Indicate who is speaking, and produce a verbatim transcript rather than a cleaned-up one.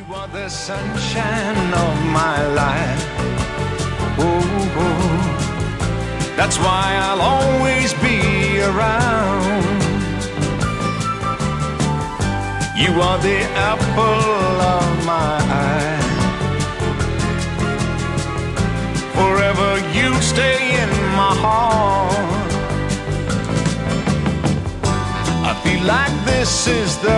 Speaker 1: are the sunshine of my life. Ooh, that's why I'll always be around. You are the apple of my eye. Forever you stay in my heart. I feel like this is the